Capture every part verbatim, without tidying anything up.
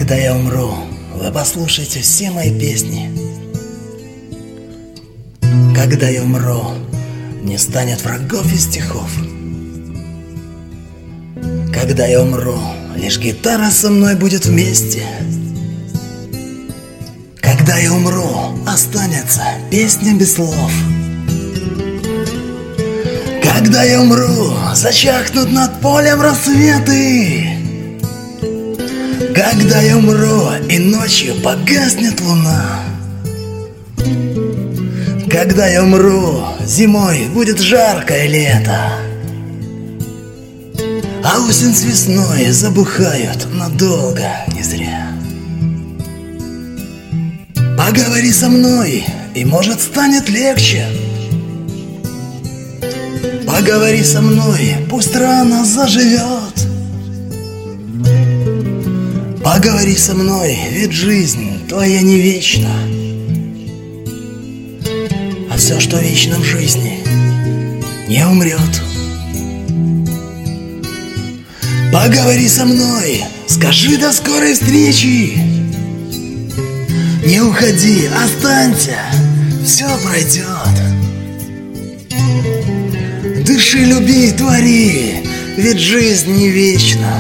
Когда я умру, вы послушайте все мои песни. Когда я умру, не станет врагов и стихов. Когда я умру, лишь гитара со мной будет вместе. Когда я умру, останется песня без слов. Когда я умру, зачахнут над полем рассветы. Когда я умру, и ночью погаснет луна. Когда я умру, зимой будет жаркое лето, а осень с весной забухают надолго, не зря. Поговори со мной, и может станет легче. Поговори со мной, пусть рана заживет. Поговори со мной, ведь жизнь твоя не вечна. А все, что вечно в жизни, не умрет. Поговори со мной, скажи до скорой встречи. Не уходи, останься, все пройдет. Дыши, люби, твори, ведь жизнь не вечна.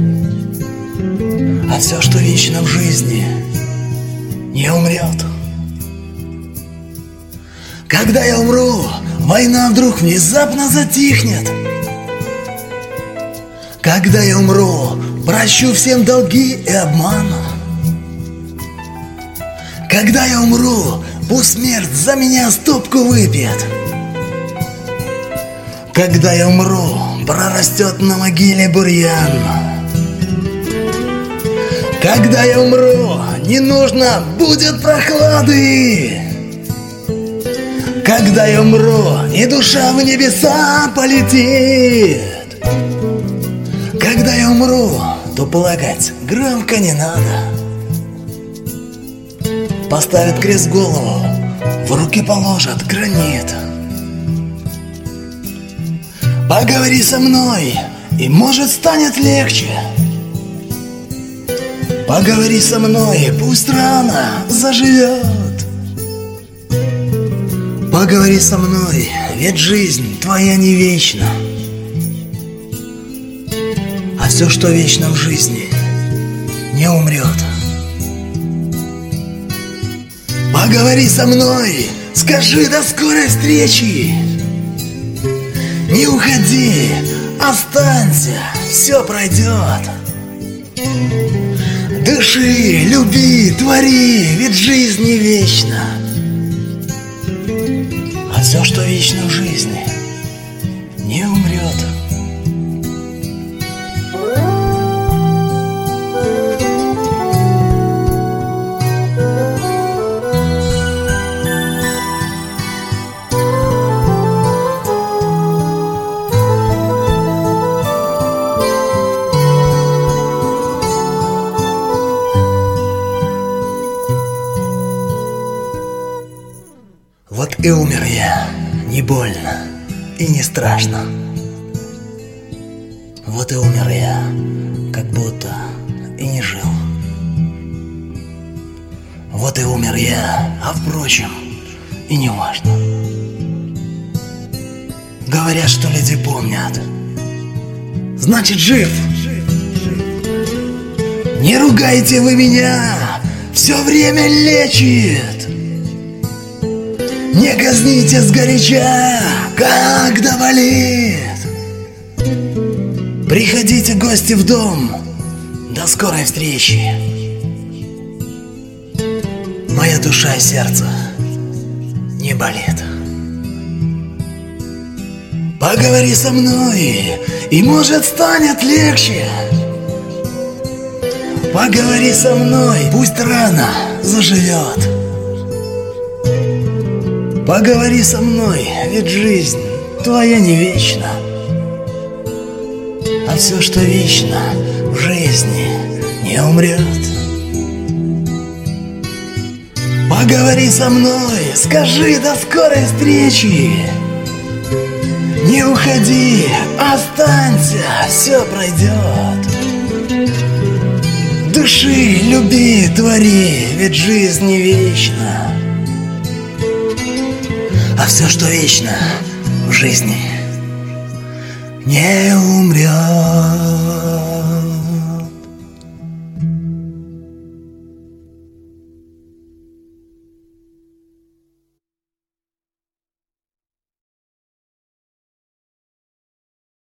А все, что вечно в жизни, не умрет. Когда я умру, война вдруг внезапно затихнет. Когда я умру, прощу всем долги и обман. Когда я умру, пусть смерть за меня стопку выпьет. Когда я умру, прорастет на могиле бурьян. Когда я умру, не нужно будет прохлады. Когда я умру, и душа в небеса полетит. Когда я умру, то плакать громко не надо. Поставят крест голову, в руки положат гранит. Поговори со мной, и может станет легче. Поговори со мной, пусть рана заживет. Поговори со мной, ведь жизнь твоя не вечна. А все, что вечно в жизни, не умрет. Поговори со мной, скажи до скорой встречи. Не уходи, останься, все пройдет. Дыши, люби, твори, ведь жизнь не вечна. А все, что вечно в жизни, не умрет. Вот и умер я, не больно и не страшно. Вот и умер я, как будто и не жил. Вот и умер я, а впрочем, и не важно. Говорят, что люди помнят, значит жив. Не ругайте вы меня, все время лечит. Не казните сгоряча, когда болит. Приходите, гости, в дом. До скорой встречи. Моя душа и сердце не болит. Поговори со мной, и может станет легче. Поговори со мной, пусть рана заживет. Поговори со мной, ведь жизнь твоя не вечна. А все, что вечно в жизни, не умрет. Поговори со мной, скажи до скорой встречи. Не уходи, останься, все пройдет. души, люби, твори, ведь жизнь не вечна. А все, что вечно в жизни, не умрет.